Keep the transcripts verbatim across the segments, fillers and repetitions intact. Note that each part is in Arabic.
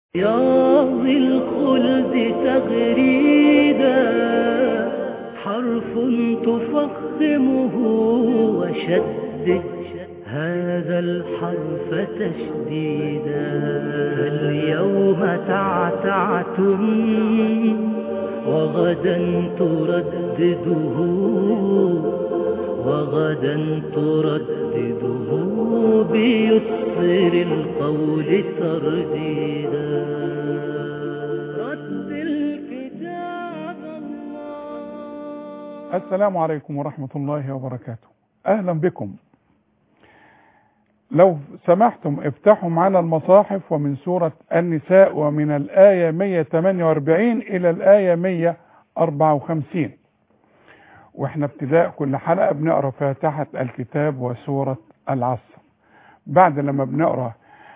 رياض الخلد تغريدا حرف تفخمه وشدد هذا الحرف تشديدا. اليوم تعتعتم وغدا تردده وغدا تردده بيسر القول ترديدا. رد الكتاب الله. السلام عليكم ورحمة الله وبركاته. أهلا بكم. لو سمحتم افتحوا معنا المصاحف ومن سورة النساء ومن الآية مية وثمانية وأربعين إلى الآية مية وأربعة وخمسين. واحنا ابتداء كل حلقة بنقرأ فاتحة الكتاب وسورة العصر. بعد لما بنقرأ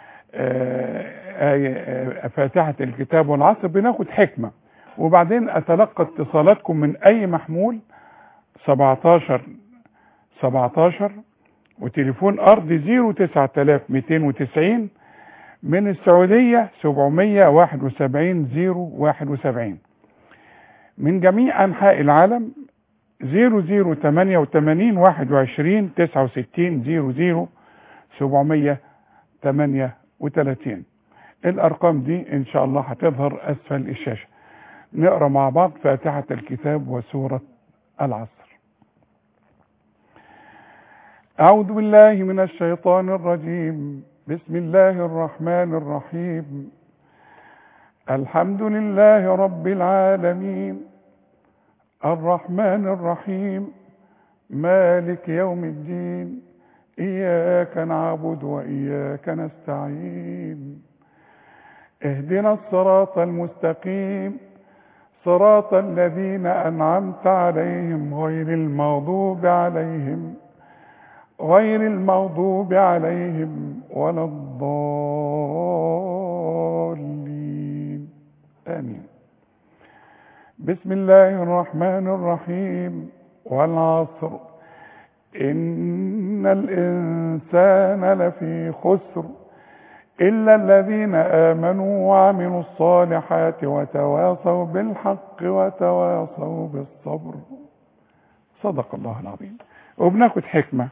آية فاتحة الكتاب والعصر بناخد حكمة، وبعدين أتلقى اتصالاتكم من أي محمول سبعتاشر سبعتاشر وتليفون أرضي زيرو تسعة آلاف مئتين وتسعين، من السعودية سبعمية واحد وسبعين زيرو واحد وسبعين، من جميع أنحاء العالم زيرو زيرو تمانية وتمانين واحد وعشرين تسعة وستين زيرو زيرو سبعمية تمانية وتلاتين. الأرقام دي إن شاء الله هتظهر أسفل الشاشة. نقرأ مع بعض فاتحة الكتاب وسورة العصر. أعوذ بالله من الشيطان الرجيم. بسم الله الرحمن الرحيم. الحمد لله رب العالمين الرحمن الرحيم مالك يوم الدين إياك نعبد وإياك نستعين اهدنا الصراط المستقيم صراط الذين أنعمت عليهم غير المغضوب عليهم غير المغضوب عليهم ولا الضالين آمين. بسم الله الرحمن الرحيم. والعصر إن الإنسان لفي خسر إلا الذين آمنوا وعملوا الصالحات وتواصوا بالحق وتواصوا بالصبر. صدق الله العظيم. وبناخد حكمة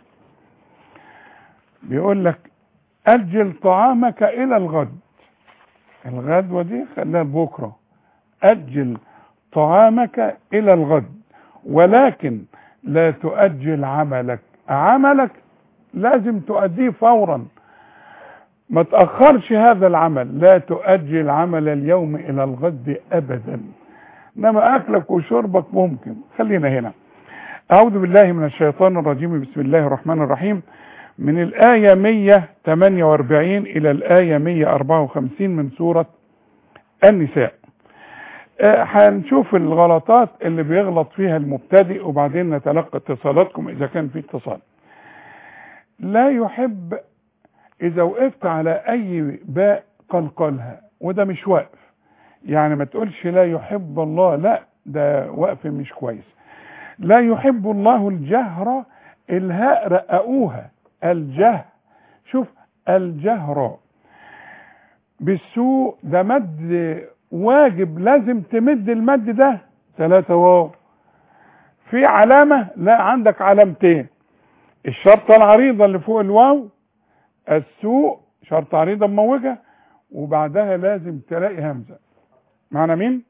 بيقول لك أجل طعامك إلى الغد. الغدوة دي خليها لبكرة. أجل طعامك إلى الغد ولكن لا تؤجل عملك. عملك لازم تؤديه فورا، ما تأخرش هذا العمل. لا تؤجل عمل اليوم إلى الغد أبدا، إنما أكلك وشربك ممكن. خلينا هنا. أعوذ بالله من الشيطان الرجيم. بسم الله الرحمن الرحيم. من الآية مية وثمانية وأربعين إلى الآية مية وأربعة وخمسين من سورة النساء. هنشوف الغلطات اللي بيغلط فيها المبتدئ وبعدين نتلقى اتصالاتكم إذا كان في اتصال. لا يحب إذا وقفت على أي باء قلقلها، وده مش وقف. يعني ما تقولش لا يحب الله، لا ده وقف مش كويس. لا يحب الله الجهر، الهاء رققوها الجه. شوف الجهر بالسوء ده مد واجب، لازم تمد المد ده ثلاثة واو. في علامة؟ لا، عندك علامتين. الشرطة العريضة اللي فوق الواو السوء شرطة عريضة مموجة، وبعدها لازم تلاقي همزة. معنا مين؟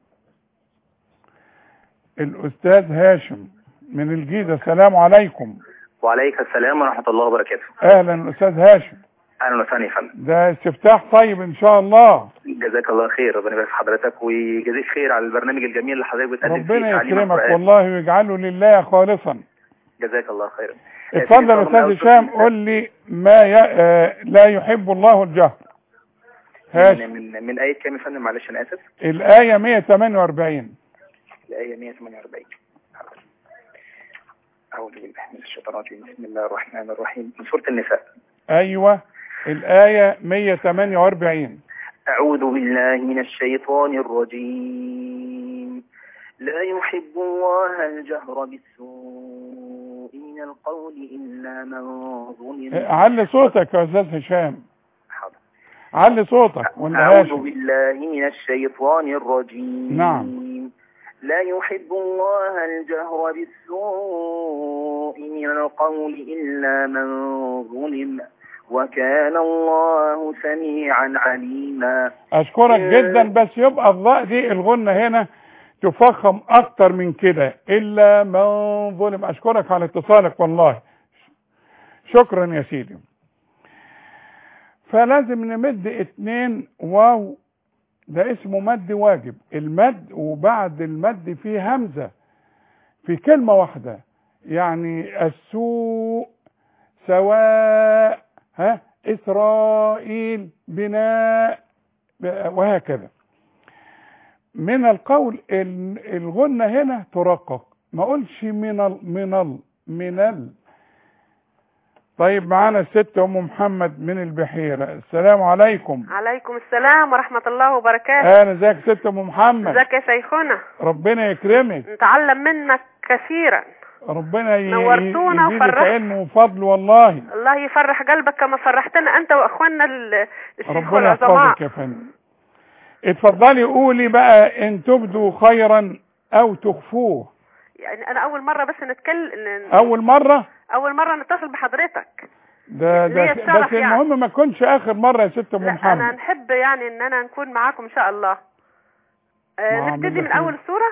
الأستاذ هاشم من الجيزة. السلام عليكم. وعليك السلام ورحمة الله وبركاته. أهلا أستاذ هاشم. أهلا وسهلا يا فندم. ده استفتاح طيب إن شاء الله. جزاك الله خير، ربنا يبارك في حضرتك ويجزيك خير على البرنامج الجميل اللي حضرتك بتقدم فيه. ربنا يكرمك والله ويجعله لله خالصا. جزاك الله خيرا. اتفضل يا أستاذ هشام، قول لي ما ي... آه لا يحب الله الجهر. من, من من آية كام يا فندم؟ معلش أنا آسف. الآية مية وثمانية وأربعين. الآية مية وثمانية وأربعين. أعوذ بالله من الشيطان الرجيم. بسم الله الرحمن الرحيم. من سورة النساء. أيوة الآية مية وثمانية وأربعين. أعوذ بالله من الشيطان الرجيم. لا يحب الله الجهر بالسوء من القول إلا من ظلم. علي صوتك يا أستاذ هشام. حاضر. علي صوتك ولا أعوذ هاشم؟ بالله من الشيطان الرجيم. نعم. لا يحب الله الجهر بالسوء من القول إلا من ظلم وكان الله سميعا عليما. اشكرك جدا، بس يبقى الضاء دي الغنة هنا تفخم اكتر من كده، الا من ظلم. اشكرك على اتصالك والله، شكرا يا سيدي. فلازم نمد اتنين واو، ده اسمه مد واجب. المد وبعد المد فيه همزة في كلمة واحدة، يعني السوء، سواء، ها، إسرائيل، بناء، وهكذا. من القول الغنة هنا ترقق، ما اقولش من ال من ال من ال. طيب معانا الست ام محمد من البحيرة. السلام عليكم. عليكم السلام ورحمة الله وبركاته. اهلا، ازيك ست ام محمد؟ ازيك يا شيخنا؟ ربنا يكرمك، نتعلم منك كثيرا. ربنا نورتونا يزيدك علم وفضل والله. الله يفرح قلبك كما فرحتنا انت واخواننا الشيخ ربنا والعظماء. يحفظك يا فندم. اتفضلي قولي بقى، ان تبدوا خيرا او تخفوه. يعني انا اول مرة بس نتكلم، اول مرة اول مرة نتصل بحضرتك. ده ده بس يعني. المهم ما تكونش اخر مرة يا ست ام محمد. انا نحب يعني ان انا نكون معاكم ان شاء الله. آه نبتدي من اول السورة.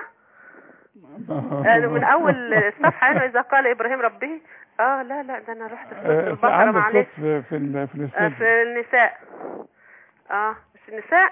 آه من اول الصفحة يعني اذا قال ابراهيم ربه. اه لا لا ده انا رحت في سورة البقرة معلش. في في في, آه في النساء. اه مش النساء،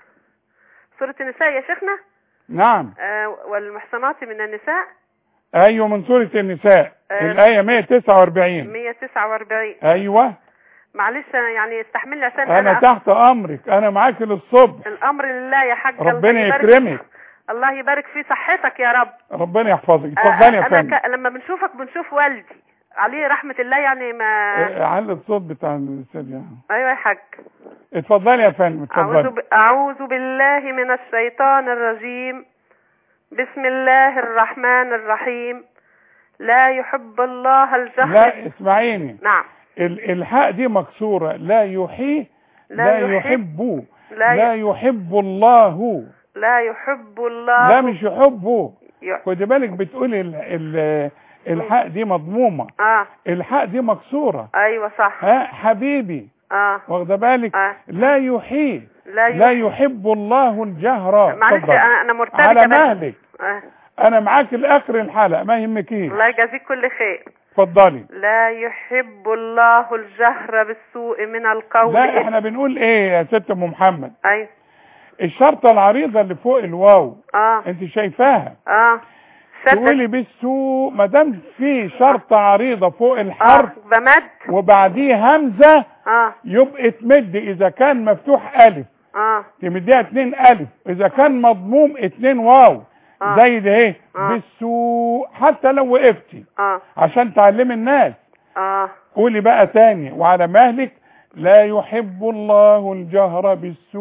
سورة النساء يا شيخنا. نعم. آه والمحصنات من النساء. ايوه من سورة النساء. آه الآية مية وتسعة وأربعين. مية وتسعة وأربعين. ايوه. معلش يعني استحملني عشان انا, أنا تحت امرك، انا معاك للصبح. الامر لله يا حاج. ربنا يكرمك. الله يبارك في صحتك يا رب. ربنا يحفظك. اتفضلي يا فندم. انا ك... لما بنشوفك بنشوف والدي عليه رحمة الله يعني ما آه على الصوت بتاع الاستاذ يعني. ايوه يا حاج. اتفضلي يا فندم اتفضلي. اعوذ ب... اعوذ بالله من الشيطان الرجيم. بسم الله الرحمن الرحيم. لا يحب الله الجهر. لا اسمعيني. نعم. الحاء دي مكسورة. لا يحيي، لا, لا يحب, يحب. لا, لا يحب الله. لا يحب الله. لا مش يحبه. خدي بالك بتقولي ال ال الحاء دي مضمومة. اه الحاء دي مكسورة. ايوه صح. ها حبيبي. اه واخده بالك. آه. لا يحيي، لا, لا يحب الله الجهر. معلش انا انا مرتبكه على مهلك. آه. انا معاك لاخر الحلقه ما يهمكيش. الله يجازيك كل خير. اتفضلي. لا يحب الله الجهر بالسوء من القول. لا احنا بنقول ايه يا ست ام محمد؟ ايوه الشرطه العريضه اللي فوق الواو. اه انت شايفاها؟ اه تقولي بالسوء ما دام في شرطه عريضه فوق الحرف. اه بمد وبعديه همزه. اه يبقى تمد اذا كان مفتوح الف. اه تمديها اتنين الف، اذا كان مضموم اتنين واو. آه. زي ده ايه. آه. بالسوء حتى لو وقفتي. اه عشان تعلمي الناس. اه قولي بقى تاني وعلى مهلك. لا يحب الله الجهر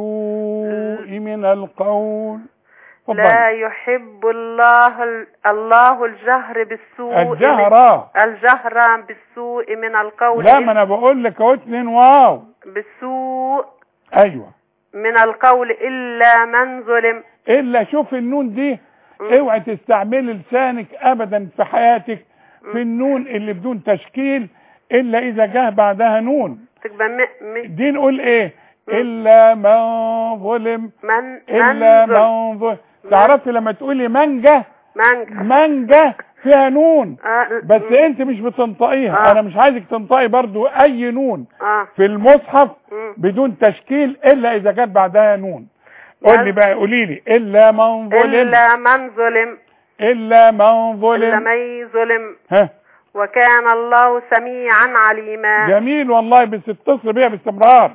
بالسوء من القول. فضل. لا يحب الله ال... الله الجهر بالسوء. الجهر. الجهر بالسوء من القول. لا ما انا بقول لك اهو اتنين واو. بالسوء. ايوه. من القول الا من ظلم. الا شوف النون دي. اوعي تستعملي لسانك ابدا في حياتك في النون اللي بدون تشكيل الا اذا جه بعدها نون. تبقى م... م... دي نقول ايه؟ الا من ظلم. من الا من ظلم. تعرفي لما تقولي منجة منجة منجة فيها نون. آه. بس م... انت مش بتنطقيها. آه. انا مش عايزك تنطقي برضو اي نون آه. في المصحف م... بدون تشكيل الا اذا جت بعدها نون. قول لي بقى قولي لي. الا من ظلم. الا من ظلم. الا من ظلم. الا من ظلم. ها. وكان الله سميعا عليما. جميل والله. بس اتصل بيها باستمرار.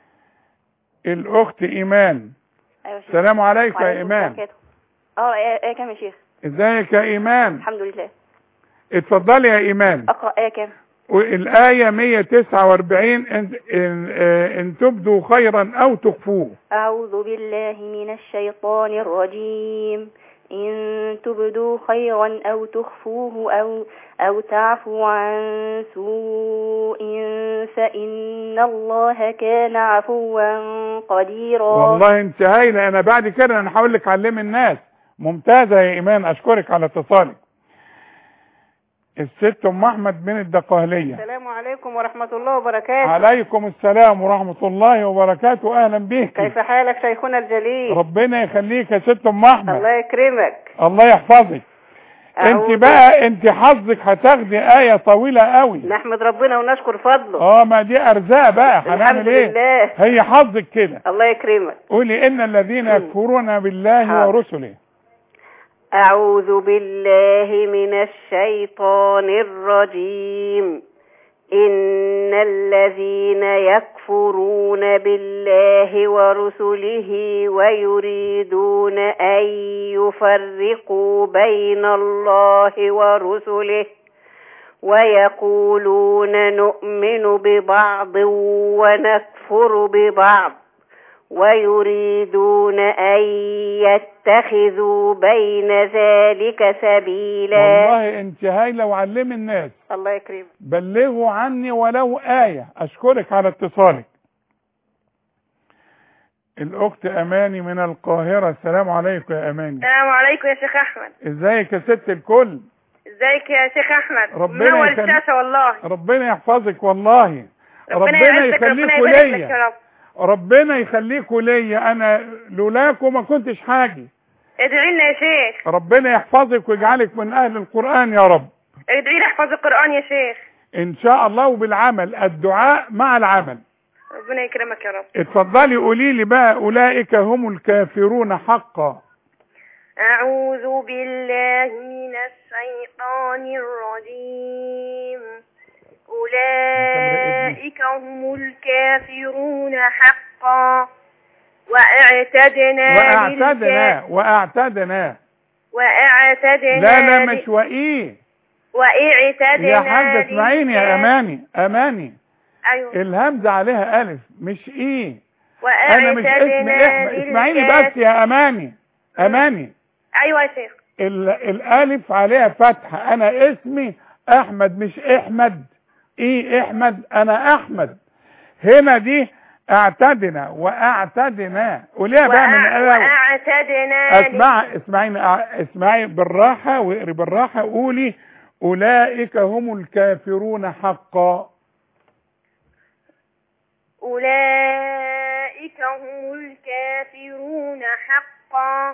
الاخت ايمان. ايوه شيخ. السلام عليكم يا ايمان. اه ايه كام يا شيخ؟ ازيك يا ايمان؟ الحمد لله. اتفضلي يا ايمان. اقرا ايه كام؟ والآية مية وتسعة وأربعين. إن, إن, إن تبدوا خيرا أو تخفوه. أعوذ بالله من الشيطان الرجيم. إن تبدوا خيرا أو تخفوه أو, أو تعفوا عن سوء فإن الله كان عفوا قديرا. والله انت هايله. انا بعد كده انا هقول لك علمي الناس. ممتازه يا ايمان، اشكرك على اتصالك. الست ام احمد من الدقهليه. السلام عليكم ورحمه الله وبركاته. عليكم السلام ورحمه الله وبركاته. اهلا بك. كيف حالك شيخنا الجليل؟ ربنا يخليك يا ست ام احمد. الله يكرمك. الله يحفظك. انت بقى انت حظك هتاخدي آية طويلة قوي. نحمد ربنا ونشكر فضله. اه ما دي ارزاق بقى، هنعمل ايه؟ لله. هي حظك كده. الله يكرمك. قولي ان الذين يكفرون بالله ورسله. اعوذ بالله من الشيطان الرجيم. إن الذين يكفرون بالله ورسله ويريدون أن يفرقوا بين الله ورسله ويقولون نؤمن ببعض ونكفر ببعض ويريدون أن يتخذوا بين ذلك سبيلا. والله انت هايله وعلمي الناس. الله يكرمك. بلغوا عني ولو آية. اشكرك على اتصالك. الاخت اماني من القاهرة. السلام عليكم يا اماني. السلام عليكم يا شيخ احمد. ازيك يا ست الكل؟ ازيك يا شيخ احمد؟ ربنا منور يخليك. الشاشة والله. ربنا يحفظك والله. ربنا, ربنا يعزك. يخليكوا ربنا يبارك لك ليا. يا رب. ربنا يخليكوا ليا. انا لولاكم ما كنتش حاجي. ادعي لنا يا شيخ. ربنا يحفظك ويجعلك من اهل القرآن يا رب. ادعي لي احفظ القرآن يا شيخ. ان شاء الله. وبالعمل، الدعاء مع العمل. ربنا يكرمك يا رب. اتفضلي قولي لي بقى. اولئك هم الكافرون حقا. اعوذ بالله من الشيطان الرجيم. أولئك هم الكافرون حقا وأعتدنا وأعتدنا وأعتدنا وأعتدنا لا لا مش وإيه وأعتدنا يا حاجة. اسمعيني يا أماني. أماني أيوه. الهمزة عليها ألف مش إيه. أنا مش اسم إحمد. اسمعيني بس يا أماني. أماني. أيوه يا شيخ. الألف عليها فتحة. أنا اسمي أحمد مش إحمد. ايه احمد؟ انا احمد. هنا دي اعتدنا واعتدنا. قوليها بقى من الاول. واعتدنا. اسمع اسمعيني اسمعي بالراحه واقري بالراحه. قولي اولئك هم الكافرون حقا. اولئك هم الكافرون حقا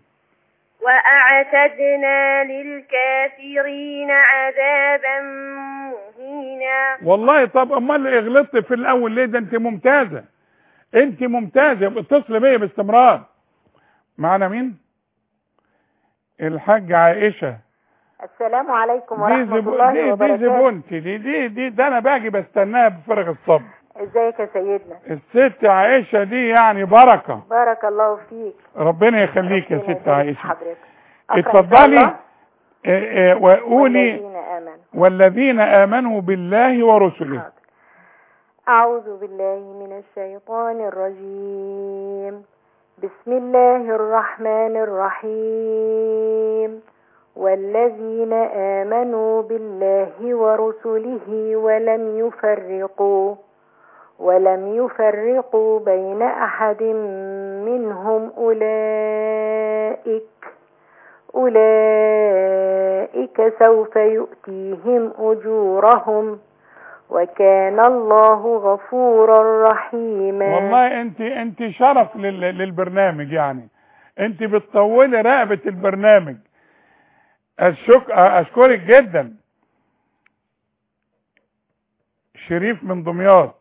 وأعتدنا للكافرين عذابا مهينا. والله طب امال غلطت في الاول ليه؟ ده انت ممتازه. انت ممتازه. اتصل بيا باستمرار. معنا مين؟ الحاجه عائشه. السلام عليكم ورحمه الله وبركاته. دي زبونتي. دي دي دي ده انا باجي بستناها بفارغ الصبر. ازيك يا سيدنا؟ الست عائشه دي يعني بركه. بارك الله فيك. ربنا يخليك يا ست عائشه. اتفضلي وقولي والذين آمنوا بالله ورسله. حاضر. أعوذ بالله من الشيطان الرجيم. بسم الله الرحمن الرحيم. والذين آمنوا بالله ورسله ولم يفرقوا ولم يفرقوا بين أحد منهم أولئك أولئك سوف يؤتيهم أجورهم وكان الله غفورا رحيما. والله انت انت شرف للبرنامج. يعني انت بتطولي رقبة البرنامج. أشك... اشكرك جدا. شريف من دمياط.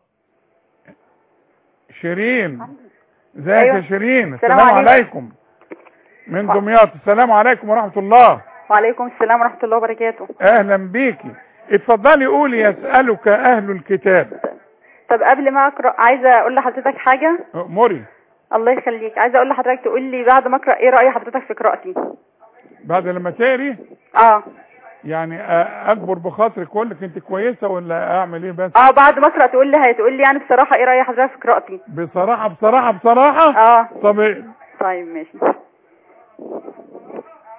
شيرين. ازيك أيوة. يا شيرين؟ السلام, السلام عليكم. عليكم من دمياط. السلام عليكم ورحمة الله. وعليكم السلام ورحمة الله وبركاته. اهلا بيكي. اتفضلي قولي. يسألك اهل الكتاب. طب قبل ما اقرأ عايزة اقول لحضرتك حاجة. امري. الله يخليك. عايزة اقول لحضرتك تقول لي بعد ما اقرأ ايه رأي حضرتك في قراءتي. بعد لما تقري؟ اه يعني اكبر بخاطرك اقول لك انت كويسه ولا اعمل ايه بس؟ اه بعد ما اقرا تقول لي هتقول لي يعني بصراحه ايه راي حضرتك في قراءتي؟ بصراحه بصراحه بصراحه اه طب طيب ماشي.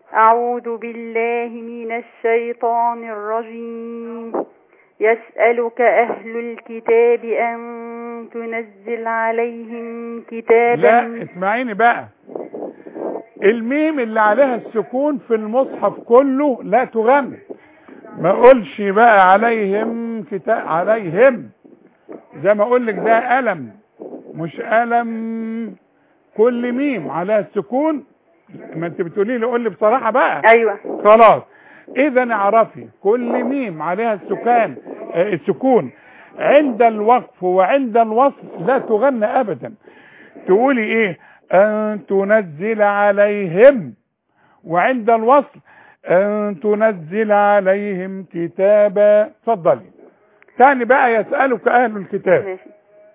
أعوذ بالله من الشيطان الرجيم. يسألك أهل الكتاب أن تنزل عليهم كتابا. لا اسمعيني بقى، الميم اللي عليها السكون في المصحف كله لا تغن. ما اقولش بقى عليهم كتاب، عليهم زي ما اقول لك ده قلم مش قلم. كل ميم عليها السكون. ما انت بتقولي لي قول لي بصراحه بقى. ايوه خلاص، اذا اعرفي كل ميم عليها السكان آه السكون عند الوقف وعند الوصل لا تغنى ابدا. تقولي ايه؟ ان تنزل عليهم، وعند الوصل ان تنزل عليهم كتابا. اتفضلي تاني بقى. يسألك اهل الكتاب. ماشي.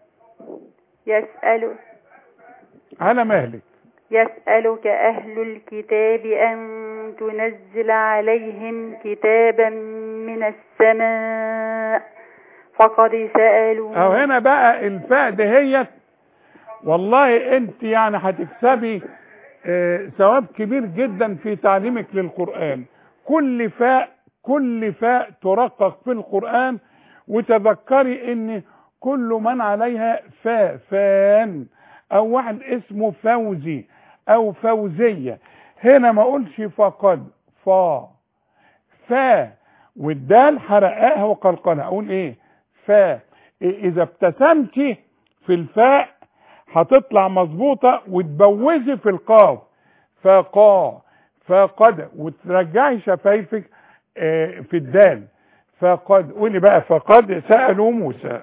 يسأل على مهلك. يسألك أهل الكتاب أن تنزل عليهم كتابا من السماء فقد سألوا. او هنا بقى الفاء دهيت والله انت يعني هتكسبي اه ثواب كبير جدا في تعليمك للقرآن. كل فاء كل فاء ترقق في القرآن، وتذكري ان كل من عليها فاء فان، او واحد اسمه فوزي او فوزية. هنا ما اقولش فقد فا فا، والدال حرقاها وقلقلها. اقول ايه؟ فا. اذا ابتسمتي في الفاء هتطلع مظبوطة، وتبوزي في القاف فقا فقد، وترجعي شفايفك اه في الدال فقد. قولي بقى فقد سألوا موسى.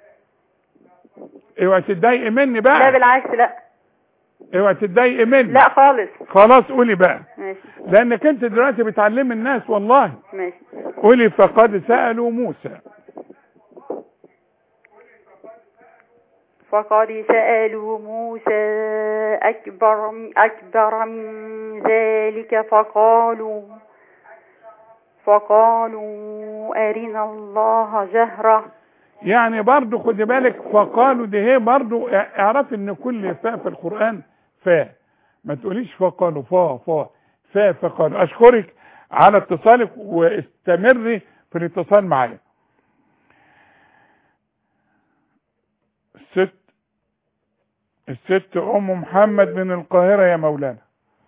اوعي تتضايقي مني بقى. لا بالعكس، لا اوعي تتضايقي مني. لا خالص. خلاص قولي بقى. ماشي. لانك انت دلوقتي بتعلمي الناس والله. ماشي. قولي فقد سألوا موسى. فقد سألوا موسى أكبر أكبر من ذلك فقالوا فقالوا أرنا الله جهرة. يعني برضو خدي بالك فقالوا دي هي برضو اعرف ان كل فاء في القرآن فاء. ما تقوليش فقالوا فا فا فاء فقالوا. اشكرك على اتصالك واستمري في الاتصال معايا. الست الست ام محمد من القاهرة يا مولانا.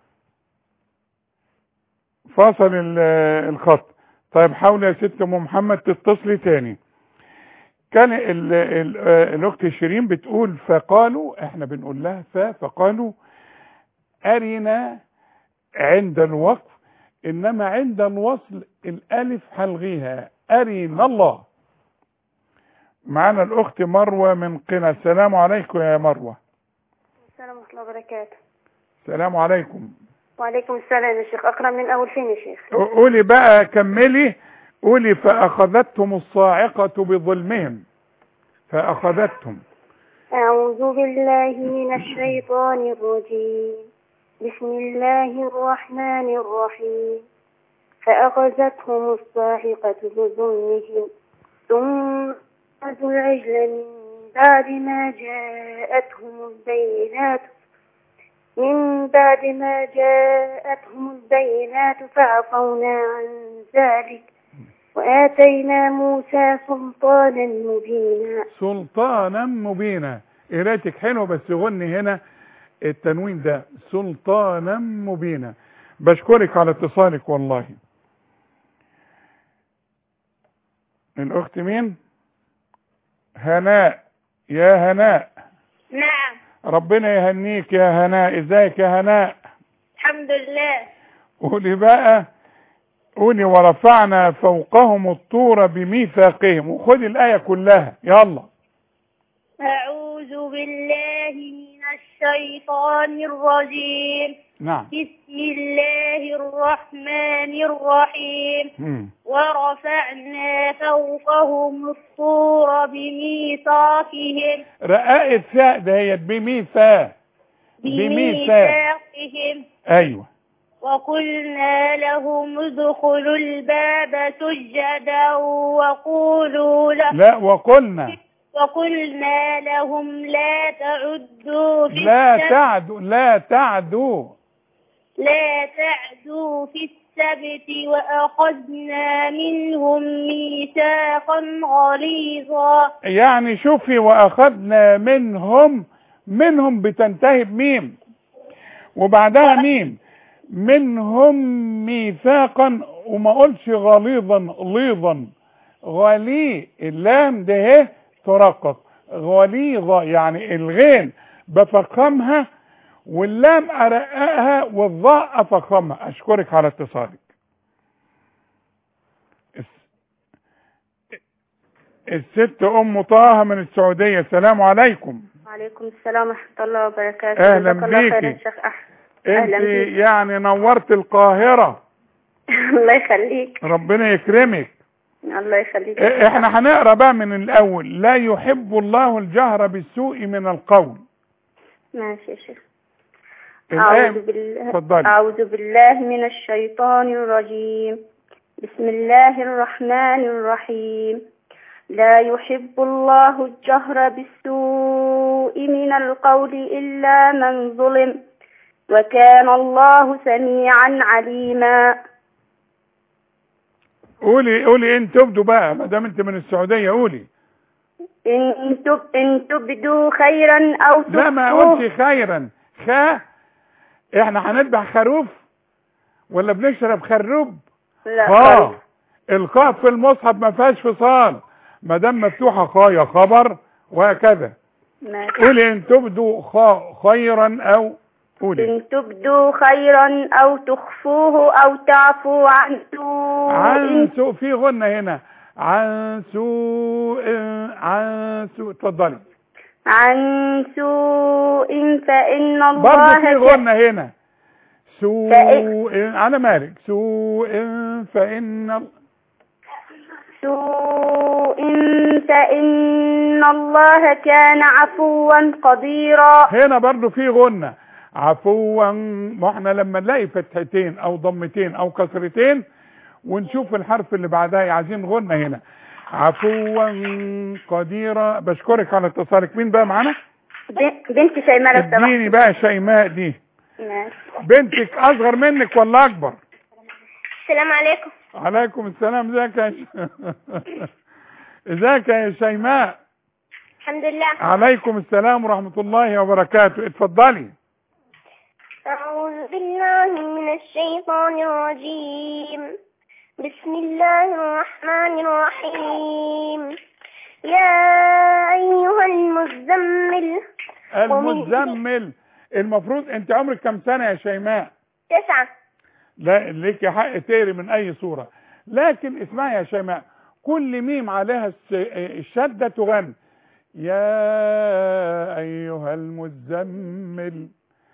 فاصل الخط. طيب حاولي يا ست ام محمد تتصلي تاني. كان ال ال الاخت شيرين بتقول فقالوا، احنا بنقول لها فا فقالوا ارنا عند الوقف، انما عند الوصل الالف هلغيها ارنا الله. معنا الاخت مروه من قنا. السلام عليكم يا مروه. السلام ورحمة الله وبركاته. السلام عليكم. وعليكم السلام يا شيخ. اقرا من اول فين يا شيخ؟ قولي بقى كملي. قولي فاخذتهم الصاعقه بظلمهم. فاخذتهم. اعوذ بالله من الشيطان الرجيم. بسم الله الرحمن الرحيم. فاخذتهم الصاعقه بظلمهم ثم أخذوا العجل من بعد ما جاءتهم البينات من بعد ما جاءتهم البينات فعفونا عن ذلك وآتينا موسى سلطانا مبينا. سلطانا مبينا. قراءتك حلوه بس غني هنا التنوين ده سلطانا مبينا. بشكرك على اتصالك والله. الأخت مين؟ هناء. يا هناء. نعم. ربنا يهنيك يا هناء. ازيك يا هناء؟ الحمد لله. قولي بقى. قولي ورفعنا فوقهم الطور بميثاقهم. وخدي الآية كلها يلا. أعوذ بالله من الشيطان الرجيم. نعم. بسم الله الرحمن الرحيم. م. ورفعنا فوقهم الطور بميثاقهم. رقائق فاء دهيت بميثاق. بميثاقهم. ايوه. وقلنا لهم ادخلوا الباب سجدا وقولوا له. لا وقلنا. وقلنا لهم لا تعدوا في لا تعدوا لا تعدوا لا تعدوا في السبت وأخذنا منهم ميثاقا غليظا. يعني شوفي وأخذنا منهم، منهم بتنتهي بميم وبعدها ميم، منهم ميثاقا، وما قلش غليظا ليظا، غلي اللام ده اهي ترقق، غليظة يعني الغين بفخمها واللام ارققها والظاء افخمها. اشكرك على اتصالك. الست ام طه من السعودية. السلام عليكم. وعليكم السلام ورحمة الله وبركاته. اهلا بيكي. انت يعني نورت القاهرة. الله يخليك. ربنا يكرمك. الله يخليك. احنا هنقرا بقى من الاول. لا يحب الله الجهر بالسوء من القول. ماشي يا شيخ. أعوذ بالله أعوذ بالله من الشيطان الرجيم. بسم الله الرحمن الرحيم. لا يحب الله الجهر بالسوء من القول إلا من ظلم وكان الله سميعا عليما. قولي قولي ان تبدوا بقى ما دام انت من السعودية. قولي إن تب إن تبدوا خيرا أو تخفوه. لا ما قلتي خيرا. خا احنا هنذبح خروف ولا بنشرب خروب؟ لا خا. القاف في المصحف ما فيهاش فصال، ما دام مفتوحه خا خبر وهكذا. قولي ان تبدوا خا خيرا او قولي ان تبدوا خيرا او تخفوه او تعفو عن سوء. عن سوء في غنة هنا. عن سوء عن سوء. اتفضلي. عن سوء فإن الله برضه في غنة هنا. سوء فإن... على مالك. سوء فإن سوء فإن الله كان عفوا قديرا. هنا برضه في غنة. عفوا. ما احنا لما نلاقي فتحتين او ضمتين او كسرتين ونشوف الحرف اللي بعدها عايزين غنة هنا. عفوا قديرة. بشكرك على اتصالك. مين بقى معانا؟ بنت شيماء. اديني بقى شيماء دي. ماشي. بنتك اصغر منك ولا اكبر؟ السلام عليكم. عليكم السلام. ازيك يا ازيك يا شيماء؟ الحمد لله. عليكم السلام ورحمة الله وبركاته. اتفضلي. أعوذ بالله من الشيطان الرجيم. بسم الله الرحمن الرحيم. يا أيها المزمل. المزمل. المفروض انت عمرك كم سنة يا شيماء؟ تسعة. لا ليك حق تقري من اي سورة، لكن اسمعي يا شيماء، كل ميم عليها الشدة تغني. يا ايها المزمل.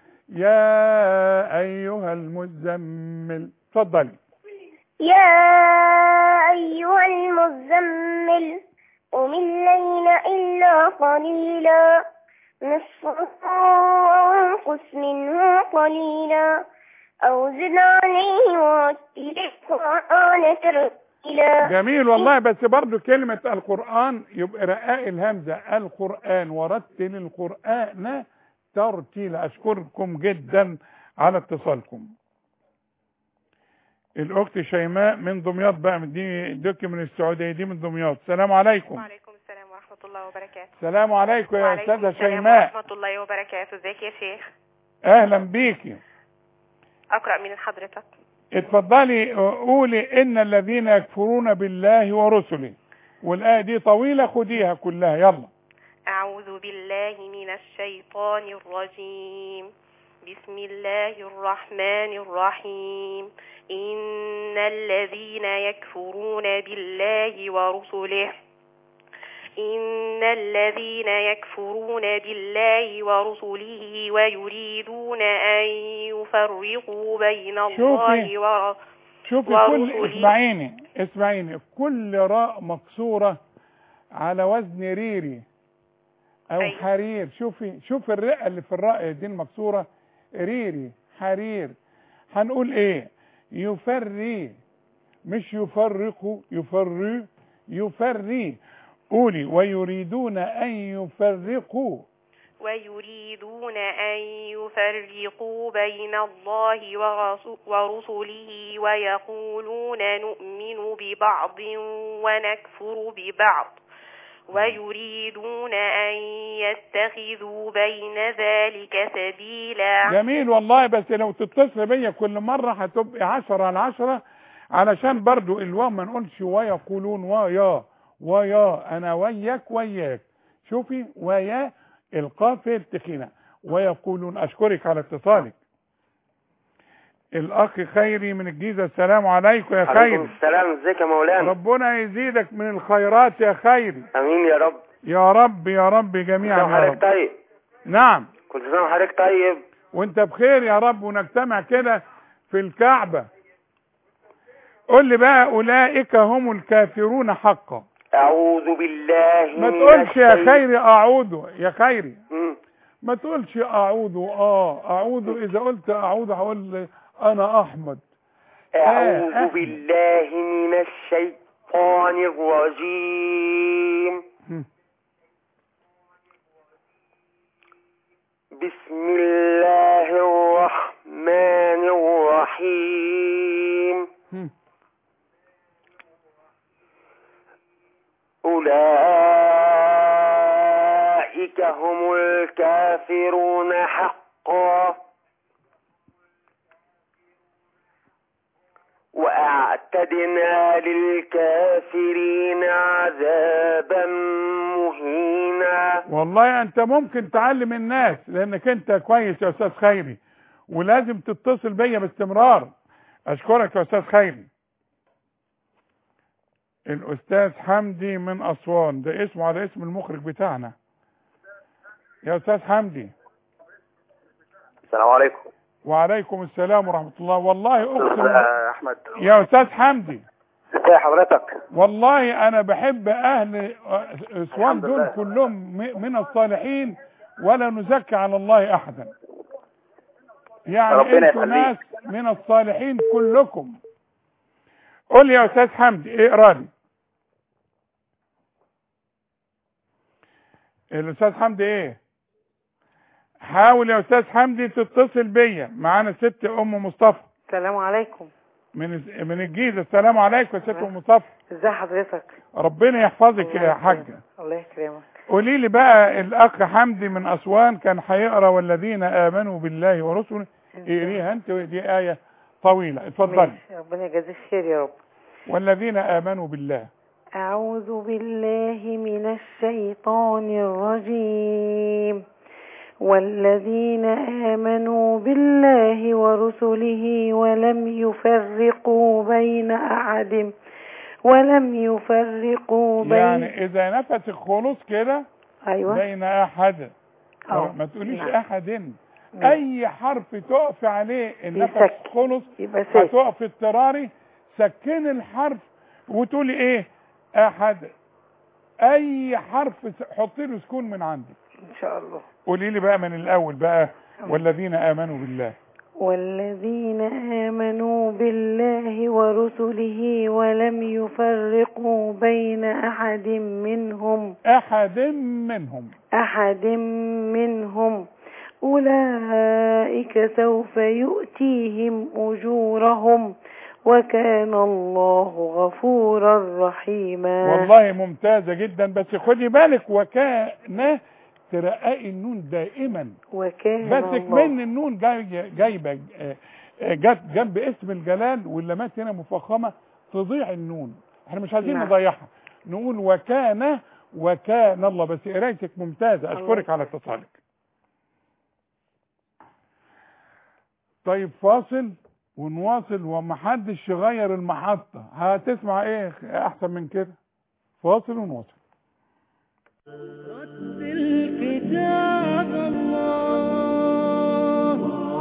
يا ايها المزمل. اتفضلي. يا أيها المزمل قم الليل إلا قليلا نصفه أو انقص منه قليلا أو زد عليه ورتل القرآن ترتيلا. جميل والله. بس برضو كلمة القرآن يبقى رقاق الهمزة. القرآن ورتل القرآن ترتيلا. أشكركم جدا على اتصالكم. الأخت شيماء من دمياط بقى. دي دوكي من السعودية. دي من دمياط. السلام عليكم. وعليكم السلام ورحمة الله وبركاته. السلام عليكم يا أستاذة شيماء. ورحمة الله وبركاته. ازيك يا شيخ؟ أهلا بيكي. أقرأ من حضرتك. اتفضلي. قولي إن الذين يكفرون بالله ورسله. والآية دي طويلة، خديها كلها يلا. أعوذ بالله من الشيطان الرجيم. بسم الله الرحمن الرحيم. إن الذين يكفرون بالله ورسله إن الذين يكفرون بالله ورسله ويريدون أن يفرقوا بين الله ورسله. شوفي كل اسمعيني اسمعيني كل راء مكسورة على وزن ريري او أي. حرير. شوفي شوفي الرئة اللي في الراء دي المكسورة. ريري حرير. هنقول ايه؟ يفري مش يفرقوا. يفري يفري. قولي ويريدون ان يفرقوا. ويريدون أن يفرقوا بين الله ورسله ويقولون نؤمن ببعض ونكفر ببعض ويريدون أن يتخذوا بين ذلك سبيلا. جميل والله، بس لو تتصل بيا كل مرة هتبقى عشرة على عشرة، علشان برضو الواو ما نقولش ويقولون ويا ويا، أنا وياك وياك. شوفي ويا القاف التخينة ويقولون. أشكرك على اتصالك. الأخ خيري من الجيزة، السلام عليكم يا خيري. عليكم السلام، ازيك يا مولانا؟ ربنا يزيدك من الخيرات يا خيري. امين يا رب يا رب يا رب جميعا يا رب. طيب. نعم، كل سنة وحضرتك طيب وانت بخير يا رب، ونجتمع كده في الكعبة. قل لي بقى، أولئك هم الكافرون حقا. أعوذ بالله ما تقولش يا خيري أعوذ يا خيري، م. ما تقولش أعوذ. آه أعوذ، إذا قلت أعوذ هقول أنا أحمد. أعوذ آه بالله من الشيطان الرجيم. م. بسم الله الرحمن الرحيم. م. أولئك هم الكافرون حقا وأعتدنا للكافرين عذابا مهينا. والله أنت ممكن تعلم الناس، لأنك أنت كويس يا أستاذ خيري، ولازم تتصل بيا باستمرار. أشكرك يا أستاذ خيري. الأستاذ حمدي من أسوان، ده اسمه على اسم المخرج بتاعنا. يا أستاذ حمدي. السلام عليكم. وعليكم السلام ورحمة الله. والله أقسم يا أحمد. يا أستاذ حمدي. ازي حضرتك؟ والله أنا بحب أهل أسوان دول كلهم من الصالحين، ولا نزكي على الله أحدا. يعني أنتوا ناس من الصالحين كلكم. قول لي يا أستاذ حمدي، اقرا لي. الأستاذ حمدي إيه؟ حاول يا أستاذ حمدي تتصل بيا. معانا ست أم مصطفى. السلام عليكم. من من الجيزة. السلام عليكم يا ست أم مصطفى. ازي حضرتك؟ ربنا يحفظك يا حاجة. الله يكرمك. قولي لي بقى، الأخ حمدي من أسوان كان هيقرا والذين آمنوا بالله ورسله. اقريها أنت، دي آية طويلة. اتفضلي. ربنا يجازيك خير يا رب. والذين آمنوا بالله. أعوذ بالله من الشيطان الرجيم. والذين آمنوا بالله ورسله ولم يفرقوا بين أحد ولم يفرقوا بين، يعني إذا نفت الخلوص كده أيوة بين أحد، أو ما تقوليش نعم. أحد، أي حرف تقف عليه النفس خلص هتقف اضطراري، سكن الحرف وتقولي إيه؟ أحد. أي حرف حطي له سكون من عندك إن شاء الله. قولي لي بقى من الأول بقى. والذين آمنوا بالله. والذين آمنوا بالله ورسله ولم يفرقوا بين أحد منهم أحد منهم أحد منهم أولئك سوف يؤتيهم أجورهم وكان الله غفورا رحيما. والله ممتازة جدا، بس خدي بالك وكان ترققي النون دائما، وكان بس كمان النون جاي جايبه جت جنب اسم الجلال، واللامات هنا مفخمه تضيع النون. احنا مش عايزين نضيعها، نقول وكان وكان الله. بس قرايتك ممتازه، اشكرك على اتصالك. طيب فاصل ونواصل، ومحدش يغير المحطه. هتسمع ايه احسن من كده؟ فاصل ونواصل. رتل كتاب الله.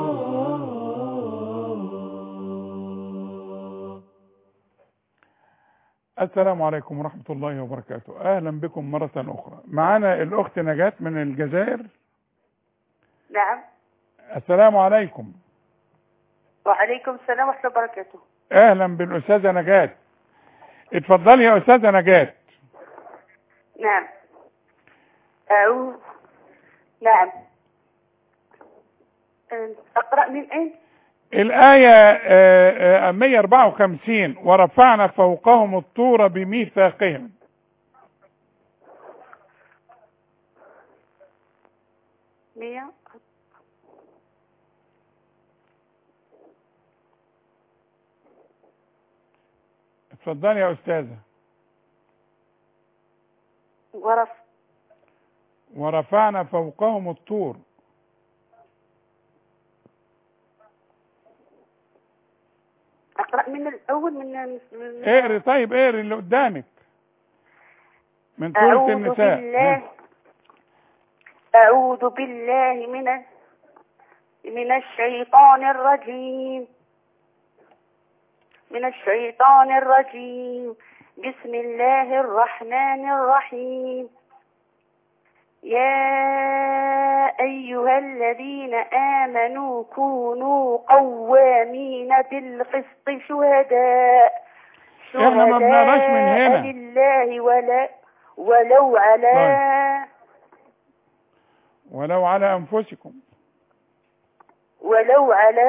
السلام عليكم ورحمة الله وبركاته. أهلا بكم مرة أخرى. معنا الأخت نجاة من الجزائر. نعم. السلام عليكم. وعليكم السلام ورحمة الله وبركاته. أهلا بالأستاذة نجاة. اتفضلي يا أستاذة نجاة. نعم. أعوذ نعم. اقرأ من ايه؟ الآية مية وأربعة وخمسين ورفعنا فوقهم الطور بميثاقهم. مية. اتفضلي يا أستاذة. ورف ورفعنا فوقهم الطور. اقرأ من الاول من, من اقري. طيب اقري اللي قدامك من سورة النساء. أعوذ بالله أعوذ بالله من من الشيطان الرجيم من الشيطان الرجيم بسم الله الرحمن الرحيم. يا أيها الذين آمنوا كونوا قوامين بالقسط شهداء احنا ما بنقراش من هنا. لله ولا ولو على طيب. ولو على أنفسكم ولو على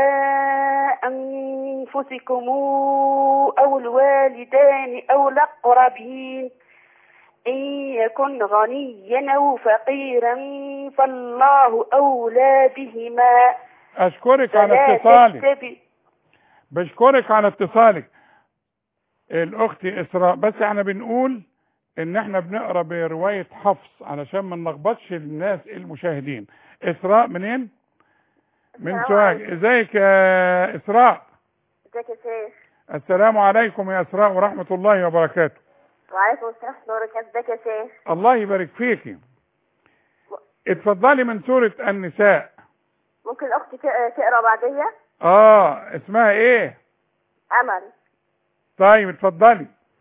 أنفسكم أو الوالدان أو الأقربين إن يكن غنيا أو فقيرا فالله أولى بهما. أشكرك على اتصالك. بشكرك على اتصالك الأخت إسراء. بس احنا بنقول إن احنا بنقرأ برواية حفص علشان ما نلخبطش الناس المشاهدين. إسراء منين؟ من سوهاج. ازيك يا إسراء؟ ازيك يا شيخ؟ السلام عليكم يا إسراء ورحمة الله وبركاته. وعليكم السلام ورحمة الله وبركاته. ازيك يا شيخ؟ الله يبارك فيكي. اتفضلي من سورة النساء. ممكن الأخت تقرأ بعدية؟ اه اسمها ايه؟ أمل. طيب اتفضلي.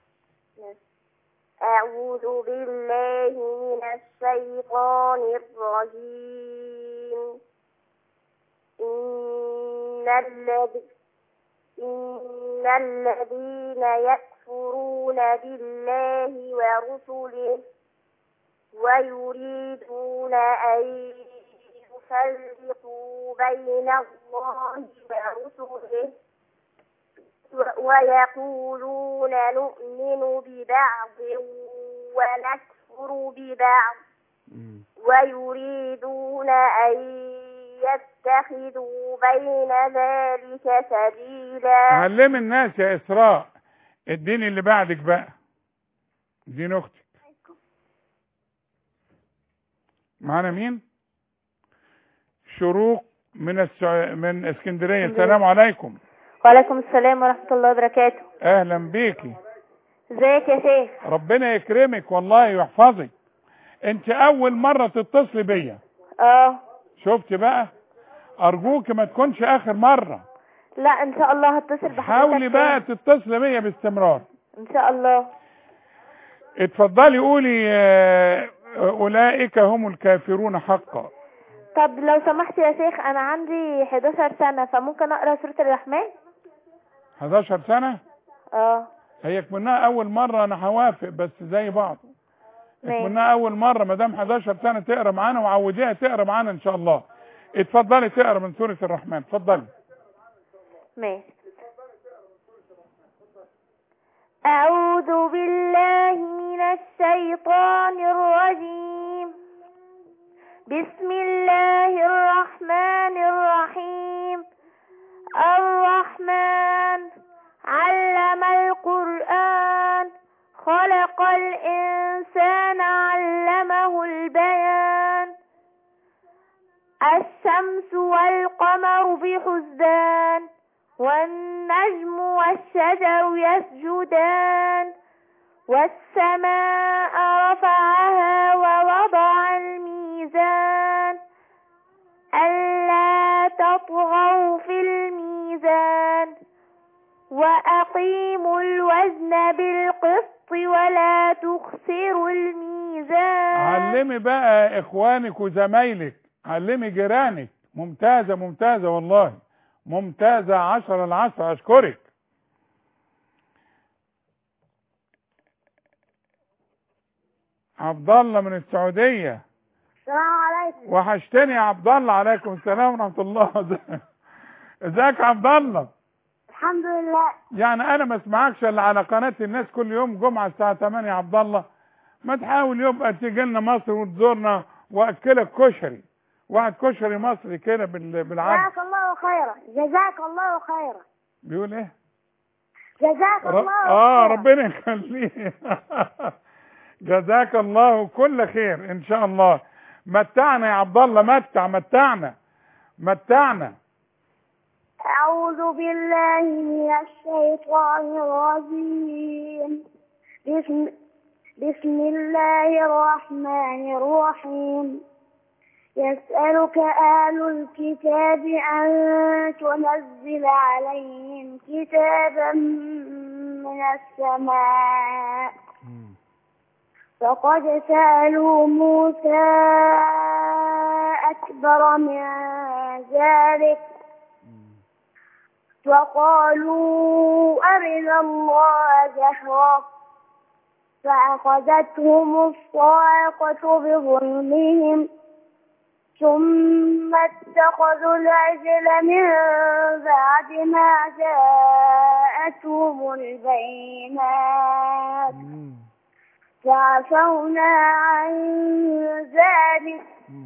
أعوذ بالله من الشيطان الرجيم. إن الذي إن الذين يكفرون بالله ورسله ويريدون أن يفرقوا بين الله ورسله ويقولون نؤمن ببعض ونكفر ببعض ويريدون أن يتخذوا بين ذلك سبيلا. علم الناس يا إسراء. اديني اللي بعدك بقى. اديني اختك. معانا مين؟ شروق من السع... من اسكندريه. السلام عليكم. وعليكم السلام ورحمه الله وبركاته. اهلا بيكي. ازيك يا شيخ؟ ربنا يكرمك والله ويحفظك. انت اول مره تتصلي بيا. اه شفت بقى؟ ارجوك ما تكونش اخر مره. لا ان شاء الله هتصل بحضرتك. حاولي بقى تتصلي بيا باستمرار ان شاء الله. اتفضلي قولي. آه اولئك هم الكافرون حقا. طب لو سمحت يا شيخ انا عندي حداشر سنة فممكن اقرا سورة الرحمن؟ حداشر سنة؟ اه هيك منها اول مرة انا هوافق بس زي بعض. هيك منها اول مرة مدام حداشر سنة تقرا معانا وعوديها تقرا معانا ان شاء الله. اتفضلي تقرا من سورة الرحمن. اتفضلي. ماشي. أعوذ بالله من الشيطان الرجيم. بسم الله الرحمن الرحيم. الرحمن علم القرآن خلق الإنسان علمه البيان. الشمس والقمر بحسبان والنجم والشجر يسجدان والسماء رفعها ووضع الميزان ألا تطغوا في الميزان وأقيموا الوزن بالقسط ولا تخسروا الميزان. علمي بقى إخوانك وزمايلك. علمي جيرانك. ممتازة ممتازة والله ممتازة. عشرة العشرة. أشكرك. عبد الله من السعودية. السلام عليكم. وحشتني يا عبد الله. عليكم السلام ورحمه الله. ازيك يا عبد الله؟ الحمد لله. يعني انا ما اسمعكش الا على قناه الناس كل يوم جمعه الساعه ثمانية يا عبد الله. ما تحاول يبقى تيجي لنا مصر وتزورنا واكلك كشري، واحد كشري مصري كده بالعربي. جزاك الله خيرا. جزاك الله خيرا. بيقول ايه؟ جزاك ر... الله اه خيرا. ربنا يخليه. جزاك الله كل خير ان شاء الله. متعنا يا عبد الله، متع متعنا متعنا. أعوذ بالله من الشيطان الرجيم. بسم, بسم الله الرحمن الرحيم. يسألك أهل الكتاب أن تنزل عليهم كتابا من السماء، فقد سألوا موسى أكبر من ذلك وقالوا أرنا الله جهرة فأخذتهم الصاعقة بظلمهم ثم اتخذوا العجل من بعد ما جاءتهم البينات فعفونا عن ذلك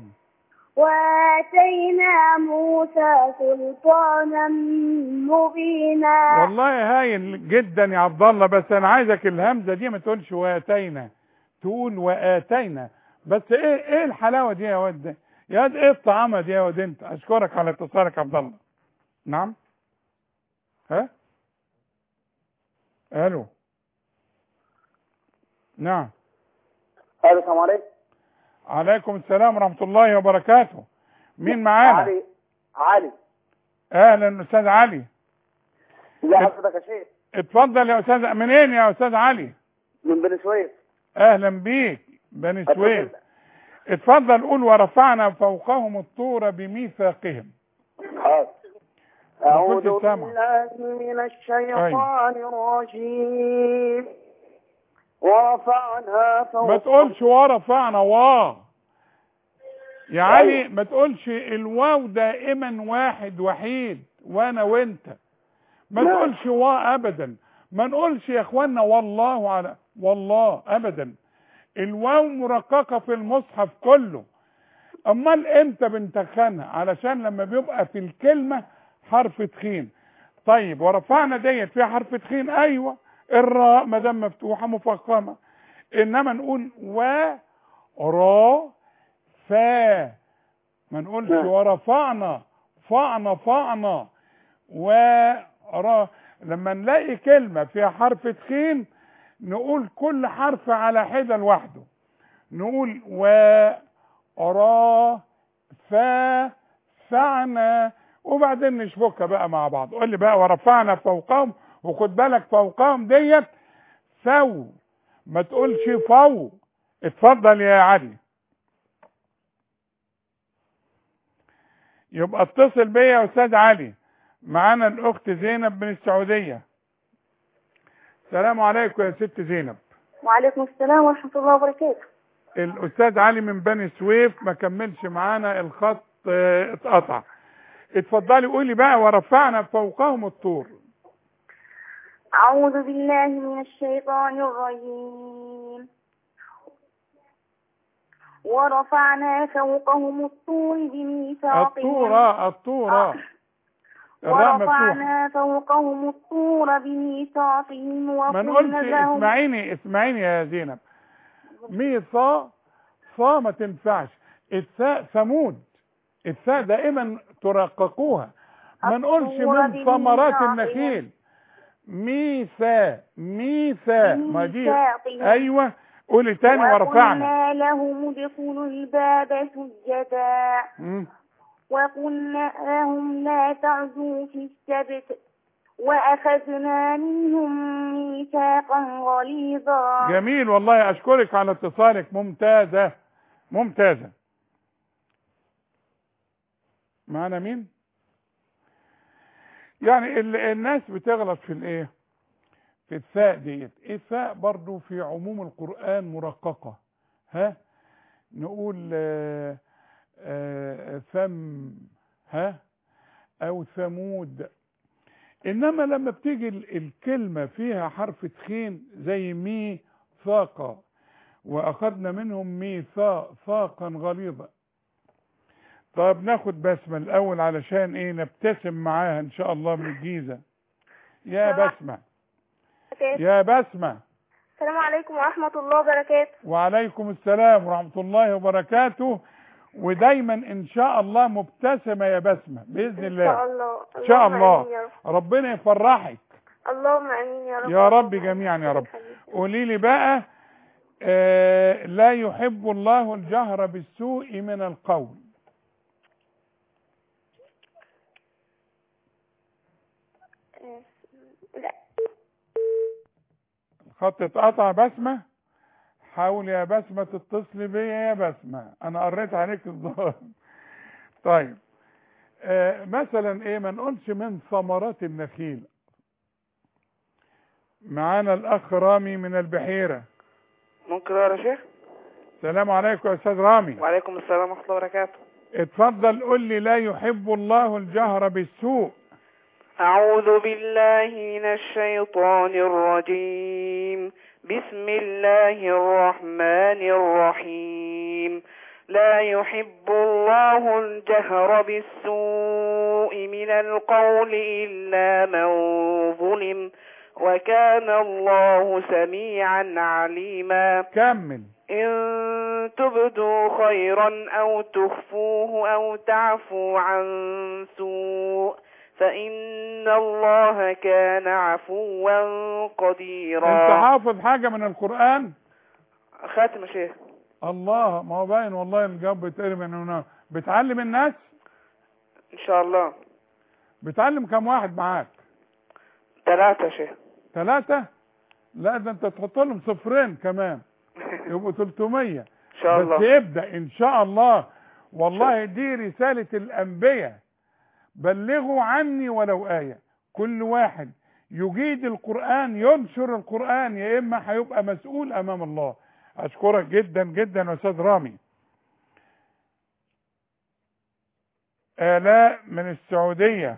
وآتينا موسى سلطانا مبينا. والله هايل جدا يا عبد الله، بس انا عايزك الهمزه دي ما تقولش واتينا، تقول واتينا. بس ايه ايه الحلاوه دي يا واد؟ يا واد ايه الطعامه دي يا واد انت؟ اشكرك على اتصالك يا عبد الله. نعم؟ ها؟ الو. نعم. الو السلام عليكم. عليكم السلام ورحمة الله وبركاته. مين معانا؟ علي. علي. اهلا استاذ علي. ازي حضرتك يا شيخ؟ اتفضل يا استاذ. منين يا استاذ علي؟ من بني سويف. اهلا بيك بني سويف. اتفضل قول ورفعنا فوقهم الطور بميثاقهم. حاضر. أعوذ بالله من الشيطان الرجيم. ورفعنا فوق. ما تقولش ورفعنا وا يا علي، ما تقولش الواو دائما واحد وحيد وانا وانت، ما تقولش وا ابدا. ما نقولش يا اخوانا والله على والله ابدا. الواو مرققه في المصحف كله. امال امتى بنتخنها؟ علشان لما بيبقى في الكلمه حرف تخين. طيب ورفعنا ديت فيها حرف تخين، ايوه الراء ما دام مفتوحه مفخمه. انما نقول و را فا، ما نقولش ورفعنا فعنا فعنا و را. لما نلاقي كلمه فيها حرف تخين نقول كل حرف على حده لوحده. نقول و را فا فعنا وبعدين نشبكها بقى مع بعض. قول لي بقى ورفعنا فوقهم، وخد بالك فوقهم ديت فو، ما تقولش فو. اتفضل يا علي. يبقى اتصل بيا يا استاذ علي. معانا الاخت زينب من السعوديه. السلام عليكم يا ست زينب. وعليكم السلام ورحمه الله وبركاته. الاستاذ علي من بني سويف ما كملش معانا، الخط اه اتقطع. اتفضلي قولي بقى ورفعنا فوقهم الطور. أعوذ بالله من الشيطان الرجيم. ورفعنا فوقهم الطور بميثاقهم. الطور الطور ورفعنا فوقهم الطور بميثاقهم ما نقولش اسمعيني اسمعيني يا زينب. ميثاق صا ما تنفعش. الثاء ثمود، الثاء دائما ترققوها. ما نقولش من ثمرات النخيل. ميثا ميثا ما دي ايوه. قولي تاني ورفعنا. وقلنا لهم ادخلوا الباب سجدا وقلنا لهم لا تعدوا في السبت واخذنا منهم ميثاقا غليظا. جميل والله، اشكرك على اتصالك. ممتازه ممتازه. معنا مين؟ يعني الناس بتغلط في الايه؟ في الثاء ديت. الثاء برضو في عموم القرآن مرققة. ها نقول آه آه ثم ها او ثمود. انما لما بتيجي الكلمة فيها حرف تخين زي ميثاق، واخذنا منهم ميثاق ثاقا غليظا. طب ناخد بسمة الاول علشان ايه نبتسم معاها ان شاء الله من الجيزة. يا بسمة يا بسمة. السلام عليكم ورحمة الله وبركاته. وعليكم السلام ورحمة الله وبركاته. ودايما ان شاء الله مبتسمة يا بسمة باذن الله. ان شاء الله ان شاء الله رب. ربنا يفرحك. اللهم امين يا رب. يا رب جميعا يا رب. قولي لي بقى آه لا يحب الله الجهر بالسوء من القول. لا. الخط اتقطع بسمة. حاول يا بسمة تتصلي بيا يا بسمة، انا قريت عليك الظاهر. طيب آه مثلا ايه ما نقولش من ثمرات النخيل. معانا الاخ رامي من البحيرة. ممكن اقرا يا شيخ؟ السلام عليكم يا استاذ رامي. وعليكم السلام ورحمة الله وبركاته. اتفضل قول لي لا يحب الله الجهر بالسوء. أعوذ بالله من الشيطان الرجيم. بسم الله الرحمن الرحيم. لا يحب الله الجهر بالسوء من القول إلا من ظلم وكان الله سميعا عليما. كمل. إن تبدوا خيرا أو تخفوه أو تعفو عن سوء فإن الله كان عفوا قديرا. انت حافظ حاجة من القرآن؟ خاتم شيخ. الله، ما هو باين والله الجواب بيتقري من هنا. بتعلم الناس؟ ان شاء الله. بتعلم كم واحد معاك؟ ثلاثة شيخ. ثلاثة؟ لا ده انت تحط لهم صفرين كمان يبقوا ثلاثمية ان شاء الله. بس ابدأ ان شاء الله. والله دي رسالة الأنبياء، بلغوا عني ولو آية. كل واحد يجيد القرآن ينشر القرآن يا إما هيبقى مسؤول أمام الله. أشكرك جدا جدا يا أستاذ رامي. آلاء من السعودية.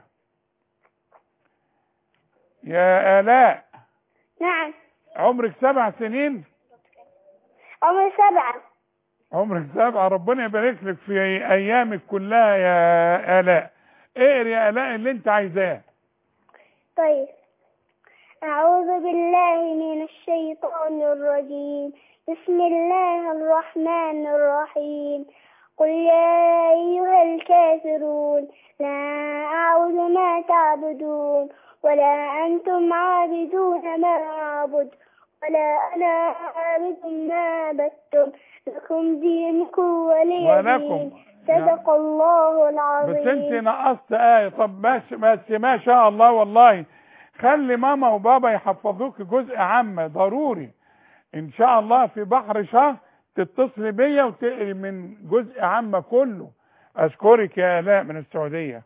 يا آلاء. نعم. عمرك سبع سنين؟ عمري سبعة. عمرك سبعة، ربنا يبارك لك في أيامك كلها يا آلاء. اقري يا آلاء اللي انت عايزاه. طيب. أعوذ بالله من الشيطان الرجيم. بسم الله الرحمن الرحيم. قل يا أيها الكافرون لا أعبد ما تعبدون ولا أنتم عابدون ما أعبد ولا أنا عابد ما عبدتم لكم دينكم ولي دين. صدق الله العظيم. بس انت نقصت آية. طب بس بس ما شاء الله والله خلي ماما وبابا يحفظوك جزء عامة ضروري ان شاء الله. في بحر شهر تتصل بيا وتقري من جزء عامة كله. اشكرك يا آلاء من السعودية.